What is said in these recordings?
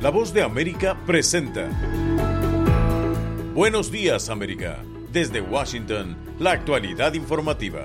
La Voz de América presenta Buenos Días, América. Desde Washington, la actualidad informativa.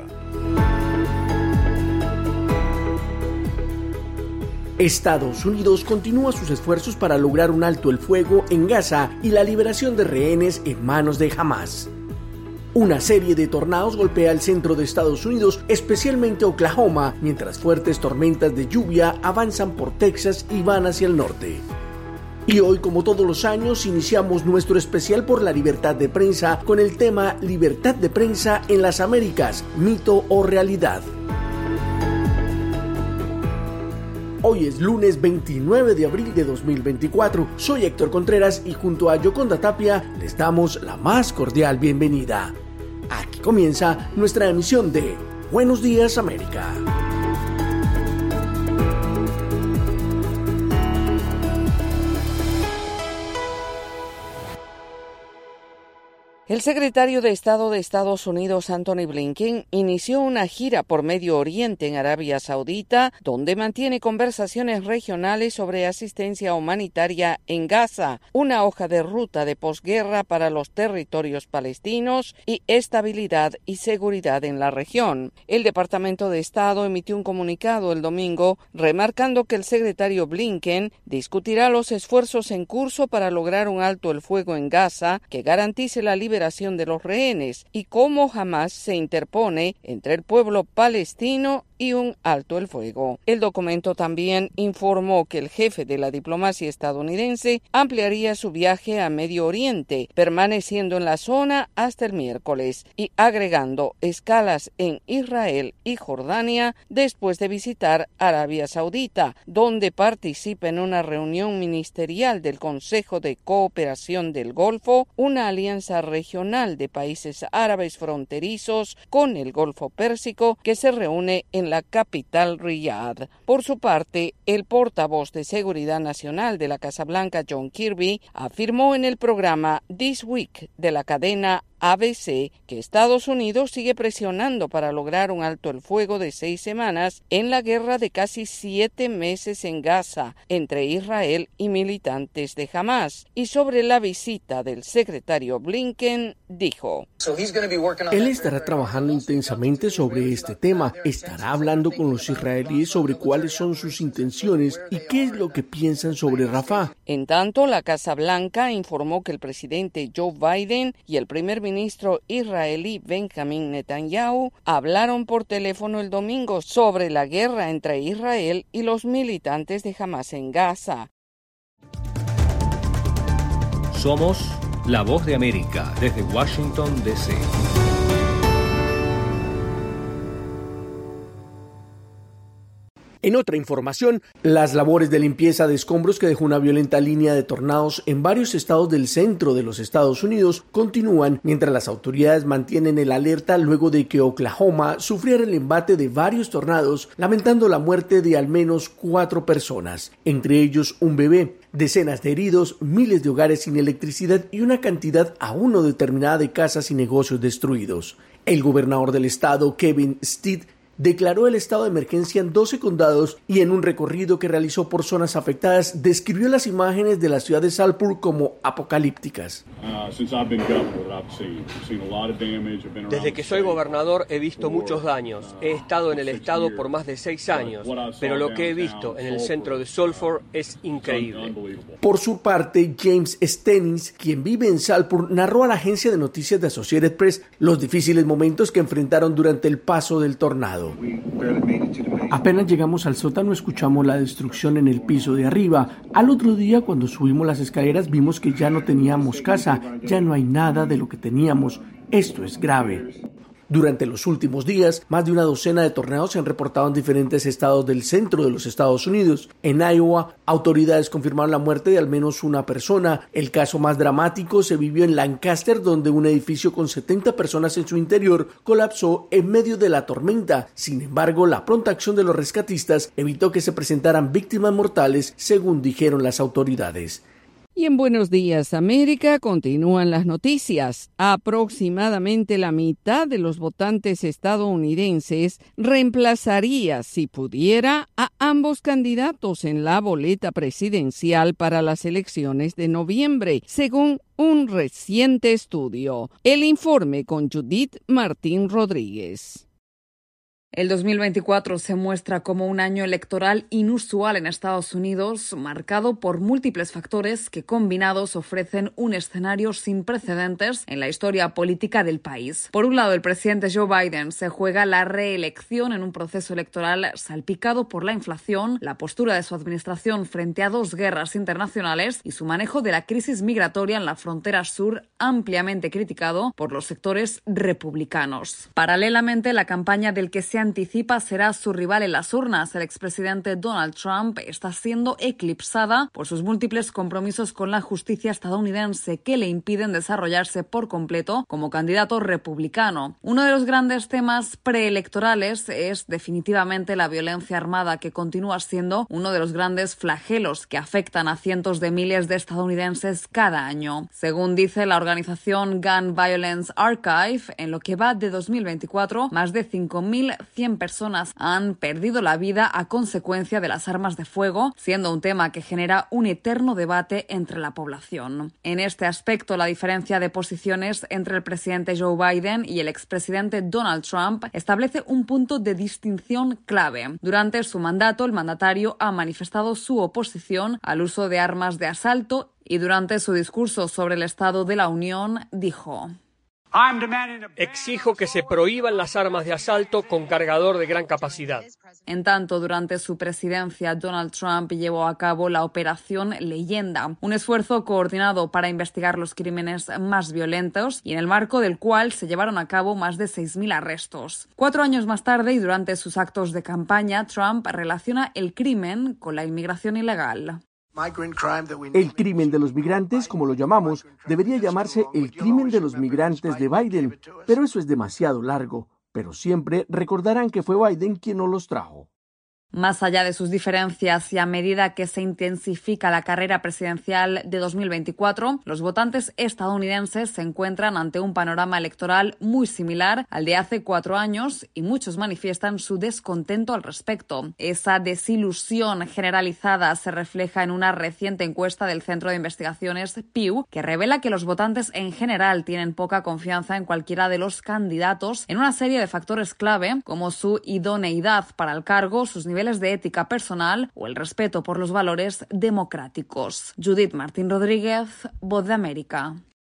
Estados Unidos continúa sus esfuerzos para lograr un alto el fuego en Gaza y la liberación de rehenes en manos de Hamás. Una serie de tornados golpea el centro de Estados Unidos, especialmente Oklahoma, mientras fuertes tormentas de lluvia avanzan por Texas y van hacia el norte. Y hoy, como todos los años, iniciamos nuestro especial por la libertad de prensa con el tema Libertad de prensa en las Américas, mito o realidad. Hoy es lunes 29 de abril de 2024. Soy Héctor Contreras y junto a Yoconda Tapia les damos la más cordial bienvenida. Aquí comienza nuestra emisión de Buenos Días, América. El secretario de Estado de Estados Unidos, Antony Blinken, inició una gira por Medio Oriente en Arabia Saudita, donde mantiene conversaciones regionales sobre asistencia humanitaria en Gaza, una hoja de ruta de posguerra para los territorios palestinos y estabilidad y seguridad en la región. El Departamento de Estado emitió un comunicado el domingo, remarcando que el secretario Blinken discutirá los esfuerzos en curso para lograr un alto el fuego en Gaza que garantice la liberación de los rehenes y cómo Hamás se interpone entre el pueblo palestino y un alto el fuego. El documento también informó que el jefe de la diplomacia estadounidense ampliaría su viaje a Medio Oriente, permaneciendo en la zona hasta el miércoles y agregando escalas en Israel y Jordania después de visitar Arabia Saudita, donde participa en una reunión ministerial del Consejo de Cooperación del Golfo, una alianza regional de países árabes fronterizos con el Golfo Pérsico que se reúne en la capital Riyadh. Por su parte, el portavoz de Seguridad Nacional de la Casa Blanca, John Kirby, afirmó en el programa This Week de la cadena ABC que Estados Unidos sigue presionando para lograr un alto el fuego de 6 semanas en la guerra de casi 7 meses en Gaza entre Israel y militantes de Hamás. Y sobre la visita del secretario Blinken, dijo: Él estará trabajando intensamente sobre este tema, estará hablando con los israelíes sobre cuáles son sus intenciones y qué es lo que piensan sobre Rafah. En tanto, la Casa Blanca informó que el presidente Joe Biden y el primer ministro israelí Benjamin Netanyahu hablaron por teléfono el domingo sobre la guerra entre Israel y los militantes de Hamás en Gaza. Somos la Voz de América desde Washington, D.C. En otra información, las labores de limpieza de escombros que dejó una violenta línea de tornados en varios estados del centro de los Estados Unidos continúan mientras las autoridades mantienen el alerta luego de que Oklahoma sufriera el embate de varios tornados, lamentando la muerte de al menos 4 personas, entre ellos un bebé, decenas de heridos, miles de hogares sin electricidad y una cantidad aún no determinada de casas y negocios destruidos. El gobernador del estado, Kevin Stitt, declaró el estado de emergencia en 12 condados y en un recorrido que realizó por zonas afectadas describió las imágenes de la ciudad de Saltburg como apocalípticas. Desde que soy gobernador he visto muchos daños. He estado en el estado por más de 6 años, pero lo que he visto en el centro de Saltburg es increíble. Por su parte, James Stennis, quien vive en Saltburg, narró a la agencia de noticias de Associated Press los difíciles momentos que enfrentaron durante el paso del tornado. Apenas llegamos al sótano escuchamos la destrucción en el piso de arriba. Al otro día, cuando subimos las escaleras, vimos que ya no teníamos casa, ya no hay nada de lo que teníamos. Esto es grave. Durante los últimos días, más de una docena de tornados se han reportado en diferentes estados del centro de los Estados Unidos. En Iowa, autoridades confirmaron la muerte de al menos una persona. El caso más dramático se vivió en Lancaster, donde un edificio con 70 personas en su interior colapsó en medio de la tormenta. Sin embargo, la pronta acción de los rescatistas evitó que se presentaran víctimas mortales, según dijeron las autoridades. Y en Buenos Días América continúan las noticias. Aproximadamente la mitad de los votantes estadounidenses reemplazaría, si pudiera, a ambos candidatos en la boleta presidencial para las elecciones de noviembre, según un reciente estudio. El informe con Judith Martín Rodríguez. El 2024 se muestra como un año electoral inusual en Estados Unidos, marcado por múltiples factores que combinados ofrecen un escenario sin precedentes en la historia política del país. Por un lado, el presidente Joe Biden se juega la reelección en un proceso electoral salpicado por la inflación, la postura de su administración frente a 2 guerras internacionales y su manejo de la crisis migratoria en la frontera sur, ampliamente criticado por los sectores republicanos. Paralelamente, la campaña del que se anticipa será su rival en las urnas, el expresidente Donald Trump, está siendo eclipsada por sus múltiples compromisos con la justicia estadounidense que le impiden desarrollarse por completo como candidato republicano. Uno de los grandes temas preelectorales es definitivamente la violencia armada, que continúa siendo uno de los grandes flagelos que afectan a cientos de miles de estadounidenses cada año. Según dice la organización Gun Violence Archive, en lo que va de 2024, más de 5.100 personas han perdido la vida a consecuencia de las armas de fuego, siendo un tema que genera un eterno debate entre la población. En este aspecto, la diferencia de posiciones entre el presidente Joe Biden y el expresidente Donald Trump establece un punto de distinción clave. Durante su mandato, el mandatario ha manifestado su oposición al uso de armas de asalto y durante su discurso sobre el Estado de la Unión dijo: Exijo que se prohíban las armas de asalto con cargador de gran capacidad. En tanto, durante su presidencia, Donald Trump llevó a cabo la Operación Leyenda, un esfuerzo coordinado para investigar los crímenes más violentos y en el marco del cual se llevaron a cabo más de 6.000 arrestos. 4 años más tarde y durante sus actos de campaña, Trump relaciona el crimen con la inmigración ilegal. El crimen de los migrantes, como lo llamamos, debería llamarse el crimen de los migrantes de Biden, pero eso es demasiado largo. Pero siempre recordarán que fue Biden quien nos los trajo. Más allá de sus diferencias y a medida que se intensifica la carrera presidencial de 2024, los votantes estadounidenses se encuentran ante un panorama electoral muy similar al de hace 4 años y muchos manifiestan su descontento al respecto. Esa desilusión generalizada se refleja en una reciente encuesta del Centro de Investigaciones Pew, que revela que los votantes en general tienen poca confianza en cualquiera de los candidatos en una serie de factores clave como su idoneidad para el cargo, sus niveles de ética personal o el respeto por los valores democráticos. Judith Martín Rodríguez, Voz de América.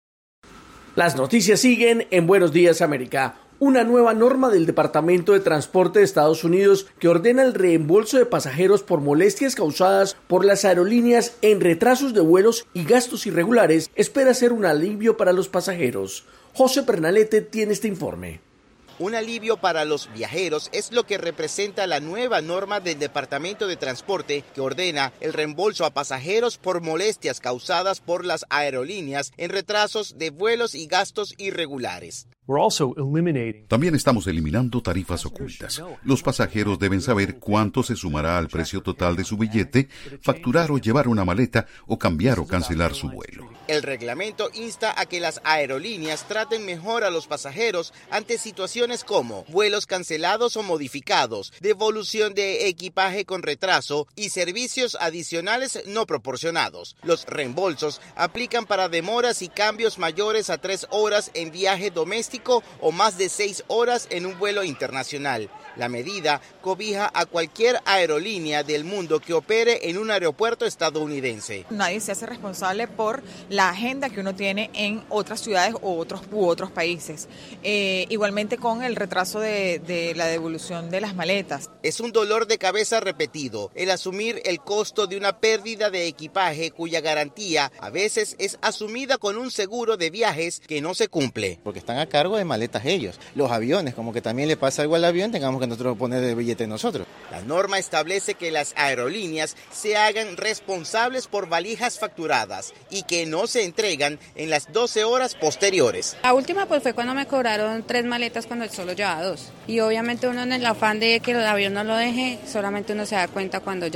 Las noticias siguen en Buenos Días América. Una nueva norma del Departamento de Transporte de Estados Unidos que ordena el reembolso de pasajeros por molestias causadas por las aerolíneas en retrasos de vuelos y gastos irregulares espera ser un alivio para los pasajeros. José Pernalete tiene este informe. Un alivio para los viajeros es lo que representa la nueva norma del Departamento de Transporte que ordena el reembolso a pasajeros por molestias causadas por las aerolíneas en retrasos de vuelos y gastos irregulares. También estamos eliminando tarifas ocultas. Los pasajeros deben saber cuánto se sumará al precio total de su billete, facturar o llevar una maleta o cambiar o cancelar su vuelo. El reglamento insta a que las aerolíneas traten mejor a los pasajeros ante situaciones como vuelos cancelados o modificados, devolución de equipaje con retraso y servicios adicionales no proporcionados. Los reembolsos aplican para demoras y cambios mayores a 3 horas en viaje doméstico o más de 6 horas en un vuelo internacional. La medida cobija a cualquier aerolínea del mundo que opere en un aeropuerto estadounidense. Nadie se hace responsable por la agenda que uno tiene en otras ciudades u otros países. Igualmente con el retraso de la devolución de las maletas. Es un dolor de cabeza repetido el asumir el costo de una pérdida de equipaje cuya garantía a veces es asumida con un seguro de viajes que no se cumple. Porque están a cargo de maletas ellos. Los aviones, como que también le pasa algo al avión, tengamos que nosotros poner el billete nosotros. La norma establece que las aerolíneas se hagan responsables por valijas facturadas y que no se entregan en las 12 horas posteriores. La última pues fue cuando me cobraron 3 maletas cuando solo llevaba 2. Y obviamente uno en el afán de que el avión no lo deje, solamente uno se da cuenta cuando ya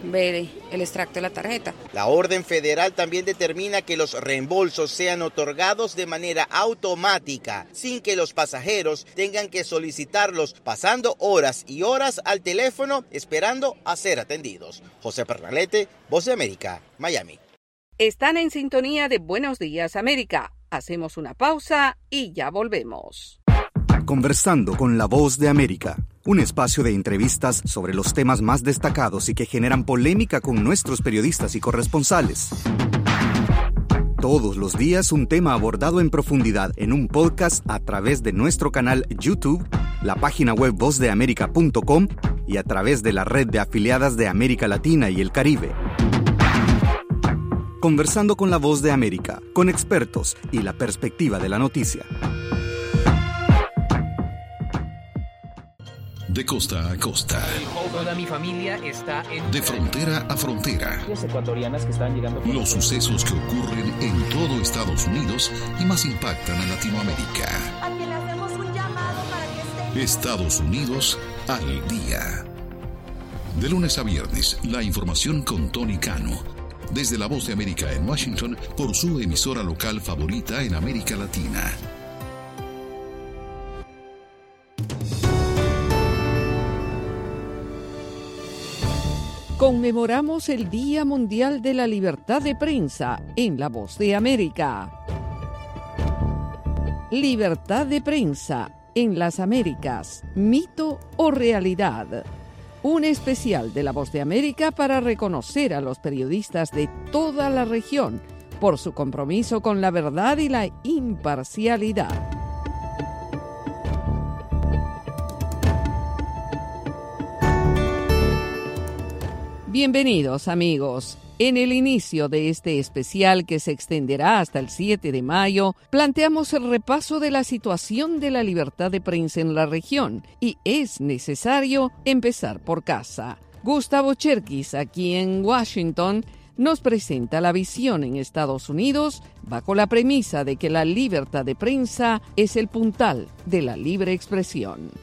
ver el extracto de la tarjeta. La orden federal también determina que los reembolsos sean otorgados de manera automática, sin que los pasajeros tengan que solicitarlos pasando horas y horas al teléfono esperando a ser atendidos. José Pernalete, Voz de América, Miami. Están en sintonía de Buenos Días América. Hacemos una pausa y ya volvemos. Conversando con la Voz de América, un espacio de entrevistas sobre los temas más destacados y que generan polémica con nuestros periodistas y corresponsales. Todos los días un tema abordado en profundidad en un podcast a través de nuestro canal YouTube, la página web vozdeamerica.com y a través de la red de afiliadas de América Latina y el Caribe. Conversando con la Voz de América, con expertos y la perspectiva de la noticia. De costa a costa. Toda mi familia está en... De frontera a frontera. Ecuatorianas que están llegando... Los sucesos que ocurren en todo Estados Unidos y más impactan a Latinoamérica. A quien le hacemos un llamado para que esté... Estados Unidos al día. De lunes a viernes, la información con Tony Cano. Desde la Voz de América en Washington, por su emisora local favorita en América Latina. Conmemoramos el Día Mundial de la Libertad de Prensa en La Voz de América. Libertad de prensa en las Américas, ¿mito o realidad? Un especial de La Voz de América para reconocer a los periodistas de toda la región por su compromiso con la verdad y la imparcialidad. Bienvenidos, amigos. En el inicio de este especial, que se extenderá hasta el 7 de mayo, planteamos el repaso de la situación de la libertad de prensa en la región, y es necesario empezar por casa. Gustavo Cherkis, aquí en Washington, nos presenta la visión en Estados Unidos bajo la premisa de que la libertad de prensa es el puntal de la libre expresión.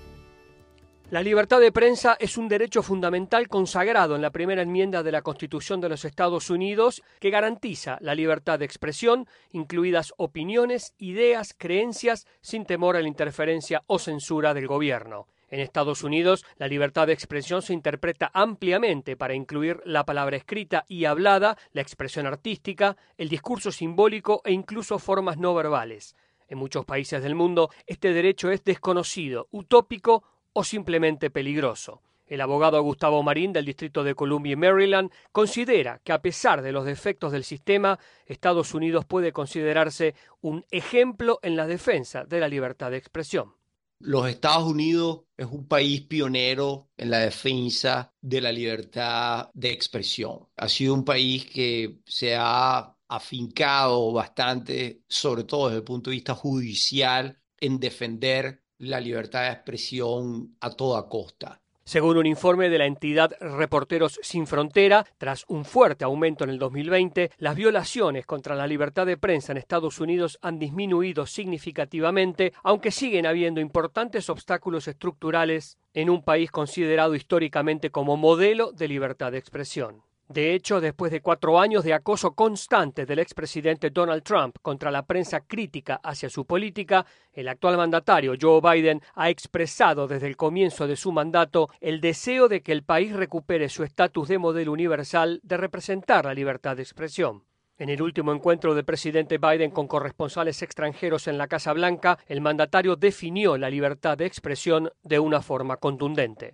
La libertad de prensa es un derecho fundamental consagrado en la primera enmienda de la Constitución de los Estados Unidos que garantiza la libertad de expresión, incluidas opiniones, ideas, creencias, sin temor a la interferencia o censura del gobierno. En Estados Unidos, la libertad de expresión se interpreta ampliamente para incluir la palabra escrita y hablada, la expresión artística, el discurso simbólico e incluso formas no verbales. En muchos países del mundo, este derecho es desconocido, utópico o simplemente peligroso. El abogado Gustavo Marín, del Distrito de Columbia y Maryland, considera que a pesar de los defectos del sistema, Estados Unidos puede considerarse un ejemplo en la defensa de la libertad de expresión. Los Estados Unidos es un país pionero en la defensa de la libertad de expresión. Ha sido un país que se ha afincado bastante, sobre todo desde el punto de vista judicial, en defender la libertad de expresión a toda costa. Según un informe de la entidad Reporteros Sin Frontera, tras un fuerte aumento en el 2020, las violaciones contra la libertad de prensa en Estados Unidos han disminuido significativamente, aunque siguen habiendo importantes obstáculos estructurales en un país considerado históricamente como modelo de libertad de expresión. De hecho, después de 4 años de acoso constante del expresidente Donald Trump contra la prensa crítica hacia su política, el actual mandatario Joe Biden ha expresado desde el comienzo de su mandato el deseo de que el país recupere su estatus de modelo universal de representar la libertad de expresión. En el último encuentro del presidente Biden con corresponsales extranjeros en la Casa Blanca, el mandatario definió la libertad de expresión de una forma contundente.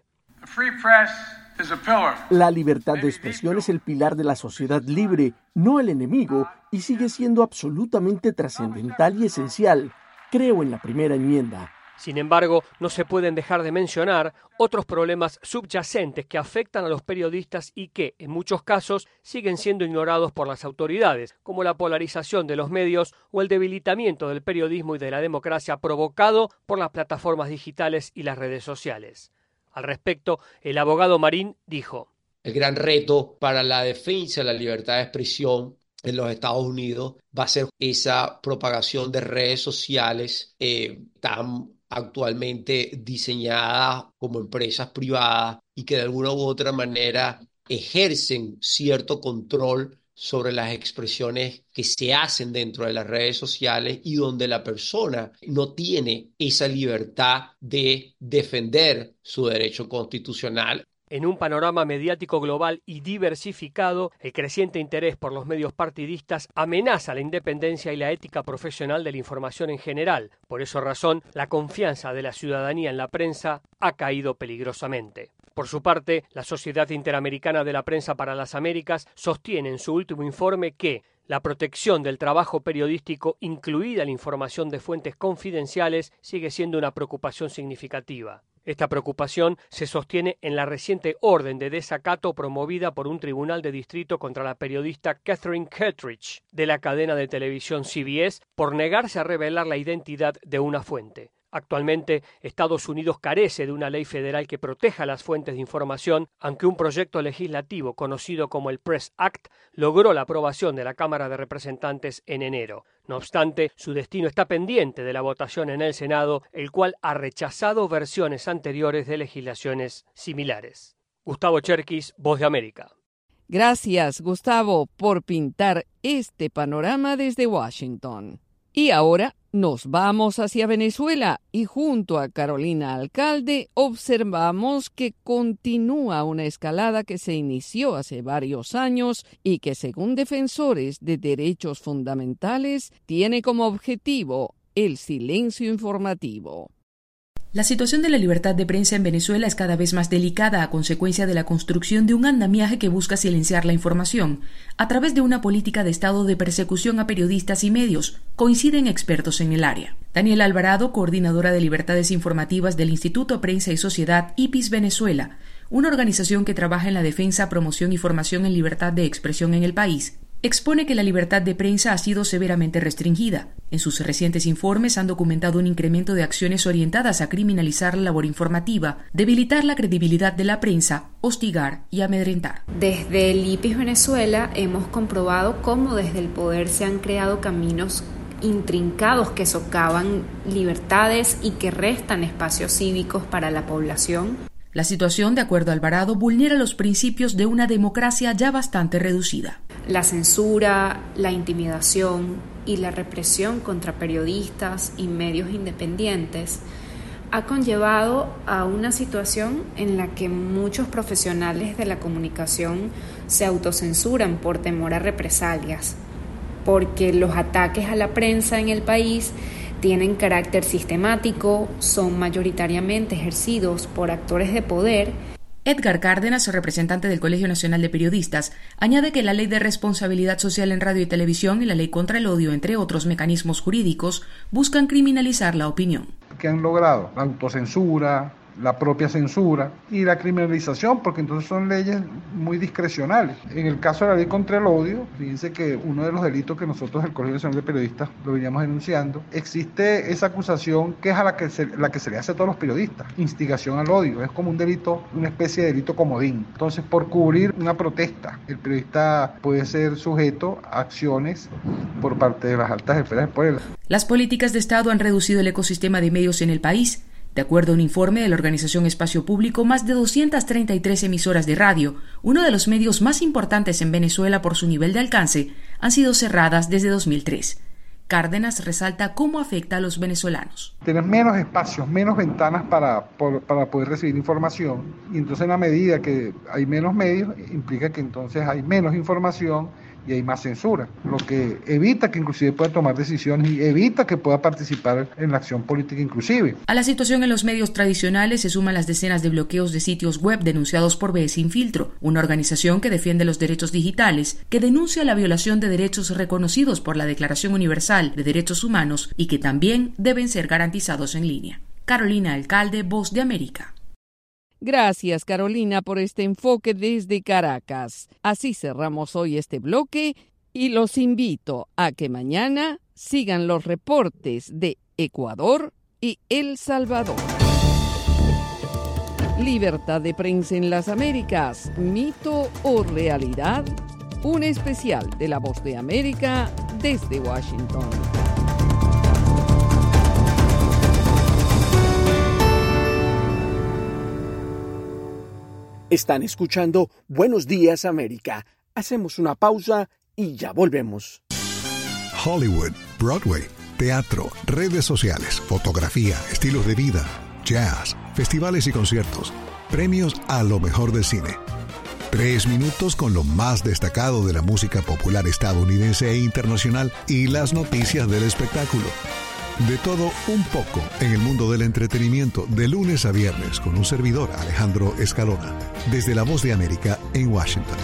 La libertad de expresión es el pilar de la sociedad libre, no el enemigo, y sigue siendo absolutamente trascendental y esencial. Creo en la primera enmienda. Sin embargo, no se pueden dejar de mencionar otros problemas subyacentes que afectan a los periodistas y que, en muchos casos, siguen siendo ignorados por las autoridades, como la polarización de los medios o el debilitamiento del periodismo y de la democracia provocado por las plataformas digitales y las redes sociales. Al respecto, el abogado Marín dijo: el gran reto para la defensa de la libertad de expresión en los Estados Unidos va a ser esa propagación de redes sociales tan actualmente diseñadas como empresas privadas y que de alguna u otra manera ejercen cierto control sobre las expresiones que se hacen dentro de las redes sociales y donde la persona no tiene esa libertad de defender su derecho constitucional. En un panorama mediático global y diversificado, el creciente interés por los medios partidistas amenaza la independencia y la ética profesional de la información en general. Por esa razón, la confianza de la ciudadanía en la prensa ha caído peligrosamente. Por su parte, la Sociedad Interamericana de la Prensa para las Américas sostiene en su último informe que la protección del trabajo periodístico, incluida la información de fuentes confidenciales, sigue siendo una preocupación significativa. Esta preocupación se sostiene en la reciente orden de desacato promovida por un tribunal de distrito contra la periodista Catherine Kittredge de la cadena de televisión CBS por negarse a revelar la identidad de una fuente. Actualmente, Estados Unidos carece de una ley federal que proteja las fuentes de información, aunque un proyecto legislativo conocido como el Press Act logró la aprobación de la Cámara de Representantes en enero. No obstante, su destino está pendiente de la votación en el Senado, el cual ha rechazado versiones anteriores de legislaciones similares. Gustavo Cherkis, Voz de América. Gracias, Gustavo, por pintar este panorama desde Washington. Y ahora nos vamos hacia Venezuela y junto a Carolina Alcalde observamos que continúa una escalada que se inició hace varios años y que, según defensores de derechos fundamentales, tiene como objetivo el silencio informativo. La situación de la libertad de prensa en Venezuela es cada vez más delicada a consecuencia de la construcción de un andamiaje que busca silenciar la información a través de una política de Estado de persecución a periodistas y medios, coinciden expertos en el área. Daniela Alvarado, coordinadora de libertades informativas del Instituto Prensa y Sociedad IPIS Venezuela, una organización que trabaja en la defensa, promoción y formación en libertad de expresión en el país, expone que la libertad de prensa ha sido severamente restringida. En sus recientes informes han documentado un incremento de acciones orientadas a criminalizar la labor informativa, debilitar la credibilidad de la prensa, hostigar y amedrentar. Desde el IPIS Venezuela hemos comprobado cómo desde el poder se han creado caminos intrincados que socavan libertades y que restan espacios cívicos para la población. La situación, de acuerdo a Alvarado, vulnera los principios de una democracia ya bastante reducida. La censura, la intimidación y la represión contra periodistas y medios independientes ha conllevado a una situación en la que muchos profesionales de la comunicación se autocensuran por temor a represalias, porque los ataques a la prensa en el país tienen carácter sistemático, son mayoritariamente ejercidos por actores de poder. Edgar Cárdenas, representante del Colegio Nacional de Periodistas, añade que la Ley de Responsabilidad Social en Radio y Televisión y la Ley contra el Odio, entre otros mecanismos jurídicos, buscan criminalizar la opinión. ¿Qué han logrado? La autocensura, la propia censura y la criminalización, porque entonces son leyes muy discrecionales. En el caso de la ley contra el odio, fíjense que uno de los delitos que nosotros del Colegio Nacional de Periodistas lo veníamos denunciando, existe esa acusación que es a la que se le hace a todos los periodistas, instigación al odio, es como un delito, una especie de delito comodín. Entonces, por cubrir una protesta, el periodista puede ser sujeto a acciones por parte de las altas esferas del poder. Las políticas de Estado han reducido el ecosistema de medios en el país. De acuerdo a un informe de la organización Espacio Público, más de 233 emisoras de radio, uno de los medios más importantes en Venezuela por su nivel de alcance, han sido cerradas desde 2003. Cárdenas resalta cómo afecta a los venezolanos. Tienes menos espacios, menos ventanas para poder recibir información, y entonces en la medida que hay menos medios, implica que entonces hay menos información y hay más censura, lo que evita que inclusive pueda tomar decisiones y evita que pueda participar en la acción política inclusive. A la situación en los medios tradicionales se suman las decenas de bloqueos de sitios web denunciados por BE Sin Filtro, una organización que defiende los derechos digitales, que denuncia la violación de derechos reconocidos por la Declaración Universal de Derechos Humanos y que también deben ser garantizados en línea. Carolina Alcalde, Voz de América. Gracias, Carolina, por este enfoque desde Caracas. Así cerramos hoy este bloque y los invito a que mañana sigan los reportes de Ecuador y El Salvador. Libertad de prensa en las Américas, ¿mito o realidad? Un especial de La Voz de América desde Washington. Están escuchando Buenos Días América. Hacemos una pausa y ya volvemos. Hollywood, Broadway, teatro, redes sociales, fotografía, estilos de vida, jazz, festivales y conciertos, premios a lo mejor del cine. 3 minutos con lo más destacado de la música popular estadounidense e internacional y las noticias del espectáculo. De todo un poco en el mundo del entretenimiento de lunes a viernes con un servidor, Alejandro Escalona, desde La Voz de América en Washington.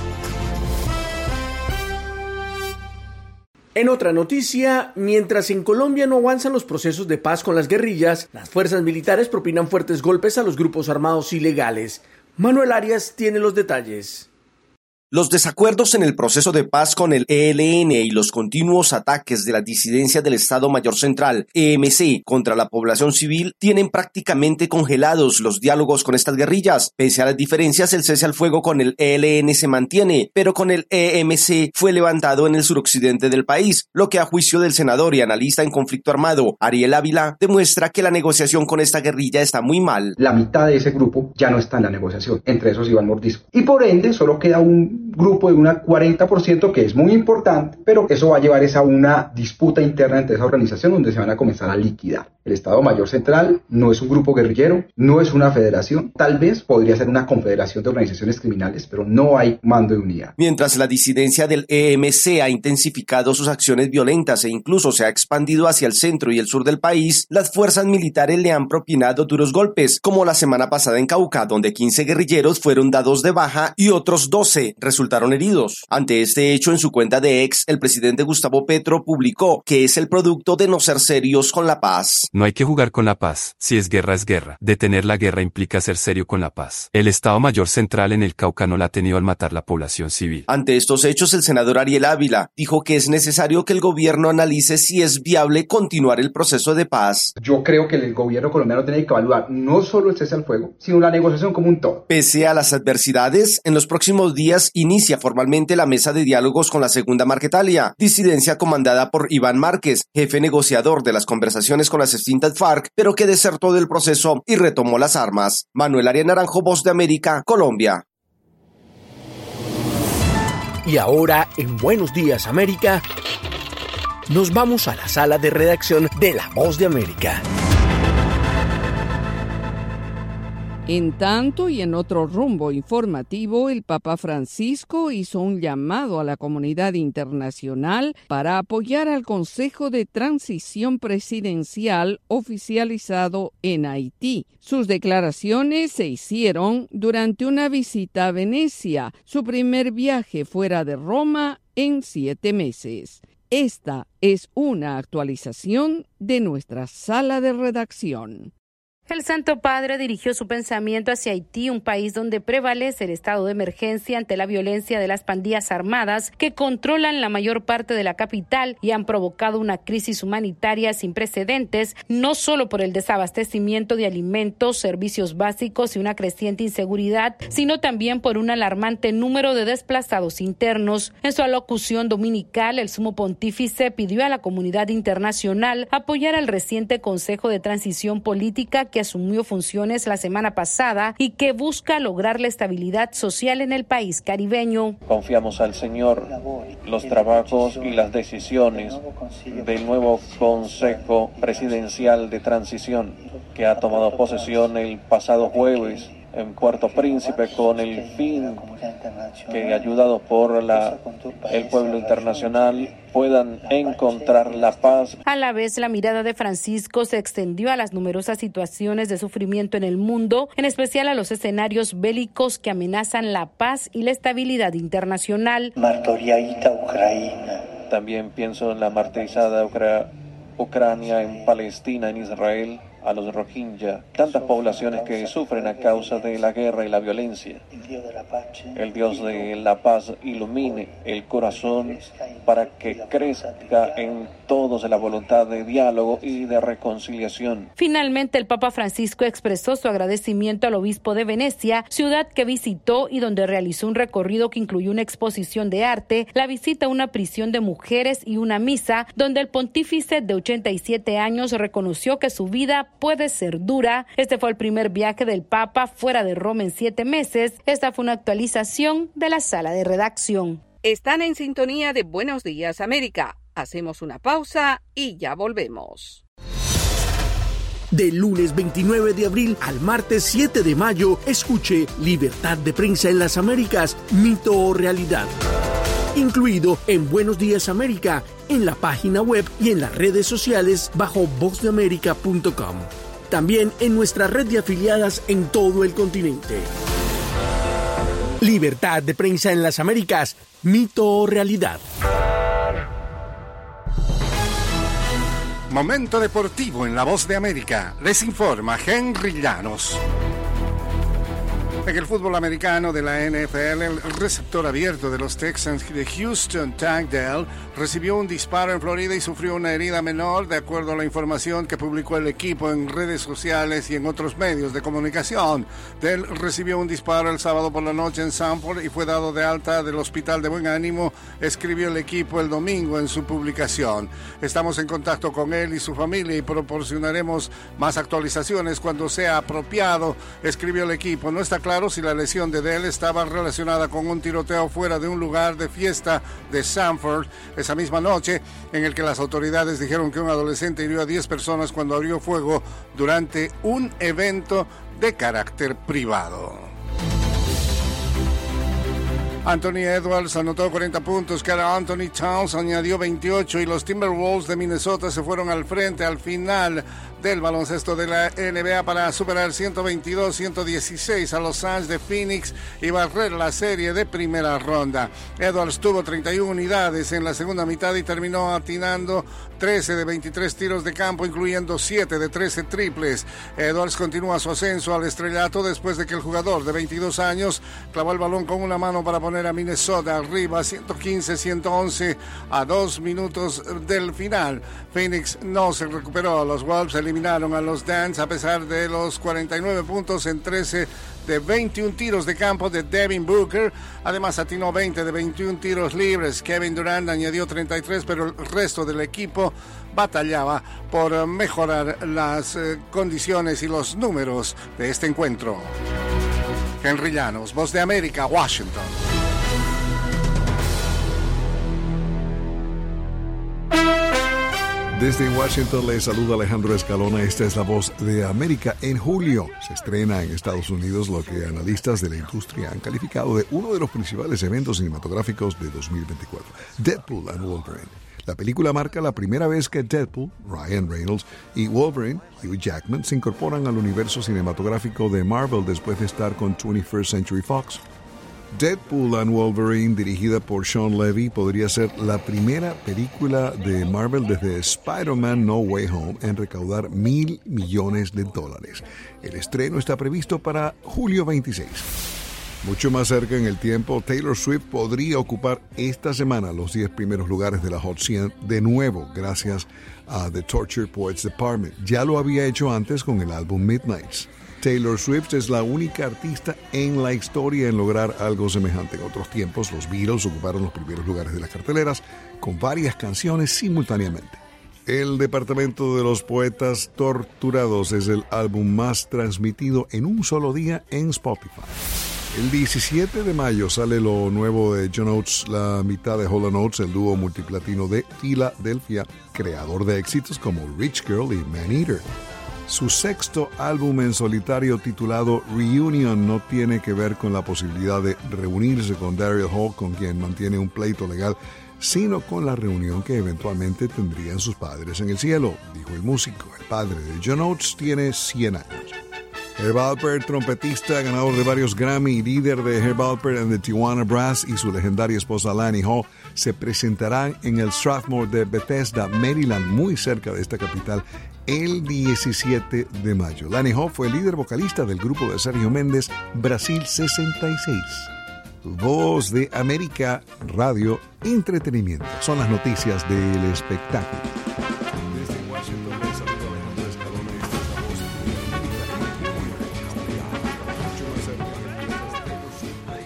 En otra noticia, mientras en Colombia no avanzan los procesos de paz con las guerrillas, las fuerzas militares propinan fuertes golpes a los grupos armados ilegales. Manuel Arias tiene los detalles. Los desacuerdos en el proceso de paz con el ELN y los continuos ataques de la disidencia del Estado Mayor Central, EMC, contra la población civil tienen prácticamente congelados los diálogos con estas guerrillas. Pese a las diferencias, el cese al fuego con el ELN se mantiene, pero con el EMC fue levantado en el suroccidente del país, lo que a juicio del senador y analista en conflicto armado, Ariel Ávila, demuestra que la negociación con esta guerrilla está muy mal. La mitad de ese grupo ya no está en la negociación, entre esos Iván Mordisco. Y por ende solo queda un grupo de un 40% que es muy importante, pero eso va a llevar a una disputa interna entre esa organización donde se van a comenzar a liquidar. El Estado Mayor Central no es un grupo guerrillero, no es una federación, tal vez podría ser una confederación de organizaciones criminales, pero no hay mando de unidad. Mientras la disidencia del EMC ha intensificado sus acciones violentas e incluso se ha expandido hacia el centro y el sur del país, las fuerzas militares le han propinado duros golpes, como la semana pasada en Cauca, donde 15 guerrilleros fueron dados de baja y otros 12 resultaron heridos. Ante este hecho, en su cuenta de X, el presidente Gustavo Petro publicó que es el producto de no ser serios con la paz. No hay que jugar con la paz. Si es guerra, es guerra. Detener la guerra implica ser serio con la paz. El Estado Mayor Central en el Cauca no la ha tenido al matar la población civil. Ante estos hechos, el senador Ariel Ávila dijo que es necesario que el gobierno analice si es viable continuar el proceso de paz. Yo creo que el gobierno colombiano tiene que evaluar no solo el cese al fuego, sino la negociación como un todo. Pese a las adversidades, en los próximos días inicia formalmente la mesa de diálogos con la Segunda Marquetalia, disidencia comandada por Iván Márquez, jefe negociador de las conversaciones con las extintas FARC, pero que desertó del proceso y retomó las armas. Manuel Arias Naranjo, Voz de América, Colombia. Y ahora, en Buenos Días América, nos vamos a la sala de redacción de La Voz de América. En tanto y en otro rumbo informativo, el Papa Francisco hizo un llamado a la comunidad internacional para apoyar al Consejo de Transición Presidencial oficializado en Haití. Sus declaraciones se hicieron durante una visita a Venecia, su primer viaje fuera de Roma en 7 meses. Esta es una actualización de nuestra sala de redacción. El Santo Padre dirigió su pensamiento hacia Haití, un país donde prevalece el estado de emergencia ante la violencia de las pandillas armadas que controlan la mayor parte de la capital y han provocado una crisis humanitaria sin precedentes, no solo por el desabastecimiento de alimentos, servicios básicos y una creciente inseguridad, sino también por un alarmante número de desplazados internos. En su alocución dominical, el sumo pontífice pidió a la comunidad internacional apoyar al reciente Consejo de Transición Política que asumió funciones la semana pasada y que busca lograr la estabilidad social en el país caribeño. Confiamos al Señor los trabajos y las decisiones del nuevo Consejo Presidencial de Transición que ha tomado posesión el pasado jueves en Puerto Príncipe con el fin que, ayudados por el pueblo internacional, puedan encontrar la paz. A la vez, la mirada de Francisco se extendió a las numerosas situaciones de sufrimiento en el mundo, en especial a los escenarios bélicos que amenazan la paz y la estabilidad internacional. También pienso en la martirizada Ucrania, en Palestina, en Israel, a los Rohingya, tantas poblaciones que sufren a causa de la guerra y la violencia. El Dios de la paz ilumine el corazón para que crezca en todos la voluntad de diálogo y de reconciliación. Finalmente, el Papa Francisco expresó su agradecimiento al obispo de Venecia, ciudad que visitó y donde realizó un recorrido que incluyó una exposición de arte, la visita a una prisión de mujeres y una misa, donde el pontífice de 87 años reconoció que su vida puede ser dura. Este fue el primer viaje del Papa fuera de Roma en 7 meses. Esta fue una actualización de la sala de redacción. Están en sintonía de Buenos Días América. Hacemos una pausa y ya volvemos. Del lunes 29 de abril al martes 7 de mayo, escuche Libertad de Prensa en las Américas, mito o realidad. Incluido en Buenos Días América, en la página web y en las redes sociales bajo vozdeamerica.com. También en nuestra red de afiliadas en todo el continente. Libertad de Prensa en las Américas, mito o realidad. Momento deportivo en La Voz de América. Les informa Henry Llanos. En el fútbol americano de la NFL, el receptor abierto de los Texans de Houston, Tank Dell, recibió un disparo en Florida y sufrió una herida menor, de acuerdo a la información que publicó el equipo en redes sociales y en otros medios de comunicación. Dell recibió un disparo el sábado por la noche en Sanford y fue dado de alta del Hospital de Buen Ánimo, escribió el equipo el domingo en su publicación. Estamos en contacto con él y su familia y proporcionaremos más actualizaciones cuando sea apropiado, escribió el equipo. No está claro si la lesión de Dell estaba relacionada con un tiroteo fuera de un lugar de fiesta de Sanford esa misma noche, en el que las autoridades dijeron que un adolescente hirió a 10 personas cuando abrió fuego durante un evento de carácter privado. Anthony Edwards anotó 40 puntos, Karl Anthony Towns añadió 28 y los Timberwolves de Minnesota se fueron al frente al final del baloncesto de la NBA para superar 122-116 a los Suns de Phoenix y barrer la serie de primera ronda. Edwards tuvo 31 unidades en la segunda mitad y terminó atinando 13 de 23 tiros de campo, incluyendo 7 de 13 triples. Edwards continúa su ascenso al estrellato después de que el jugador de 22 años clavó el balón con una mano para poner a Minnesota arriba 115-111 a 2 minutos del final. Phoenix no se recuperó. Los Wolves eliminaron a los Dance a pesar de los 49 puntos en 13 de 21 tiros de campo de Devin Booker. Además atinó 20 de 21 tiros libres. Kevin Durant añadió 33, pero el resto del equipo batallaba por mejorar las condiciones y los números de este encuentro. Henry Llanos, Voz de América, Washington. Desde Washington le saluda Alejandro Escalona. Esta es La Voz de América. En julio se estrena en Estados Unidos lo que analistas de la industria han calificado de uno de los principales eventos cinematográficos de 2024, Deadpool and Wolverine. La película marca la primera vez que Deadpool, Ryan Reynolds, y Wolverine, Hugh Jackman, se incorporan al universo cinematográfico de Marvel después de estar con 21st Century Fox. Deadpool and Wolverine, dirigida por Sean Levy, podría ser la primera película de Marvel desde Spider-Man No Way Home en recaudar $1,000 millones. El estreno está previsto para julio 26. Mucho más cerca en el tiempo, Taylor Swift podría ocupar esta semana los 10 primeros lugares de la Hot 100 de nuevo, gracias a The Tortured Poets Department. Ya lo había hecho antes con el álbum Midnights. Taylor Swift es la única artista en la historia en lograr algo semejante. En otros tiempos, los Beatles ocuparon los primeros lugares de las carteleras con varias canciones simultáneamente. El Departamento de los Poetas Torturados es el álbum más transmitido en un solo día en Spotify. El 17 de mayo sale lo nuevo de John Oates, la mitad de Hall & Oates, el dúo multiplatino de Filadelfia, creador de éxitos como Rich Girl y Man Eater. Su sexto álbum en solitario titulado Reunion no tiene que ver con la posibilidad de reunirse con Daryl Hall, con quien mantiene un pleito legal, sino con la reunión que eventualmente tendrían sus padres en el cielo, dijo el músico. El padre de John Oates tiene 100 años. Herb Alpert, trompetista, ganador de varios Grammy y líder de Herb Alpert and the Tijuana Brass, y su legendaria esposa Lani Hall se presentarán en el Strathmore de Bethesda, Maryland, muy cerca de esta capital, el 17 de mayo. Lani Hall fue el líder vocalista del grupo de Sergio Méndez, Brasil 66. Voz de América, Radio, entretenimiento. Son las noticias del espectáculo. Desde Washington, les saluda Alejandro Escalona. Esta es la Voz de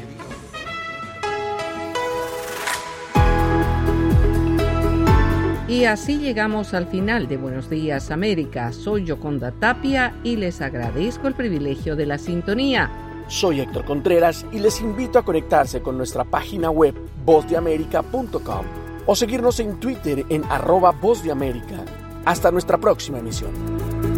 América. Y así llegamos al final de Buenos Días América. Soy Yoconda Tapia y les agradezco el privilegio de la sintonía. Soy Héctor Contreras y les invito a conectarse con nuestra página web vozdeamerica.com o seguirnos en Twitter en @vozdeamerica. Hasta nuestra próxima emisión.